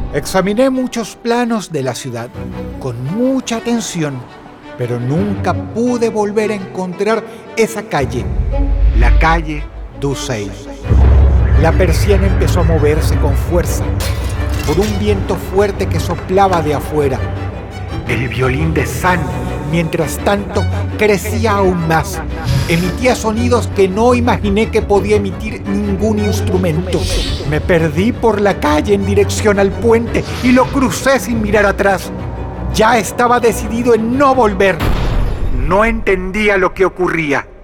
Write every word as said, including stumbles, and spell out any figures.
Examiné muchos planos de la ciudad con mucha atención, pero nunca pude volver a encontrar esa calle, la calle Dussel. La persiana empezó a moverse con fuerza por un viento fuerte que soplaba de afuera. El violín de Sand, mientras tanto, crecía aún más. Emitía sonidos que no imaginé que podía emitir ningún instrumento. Me perdí por la calle en dirección al puente y lo crucé sin mirar atrás. Ya estaba decidido en no volver. No entendía lo que ocurría.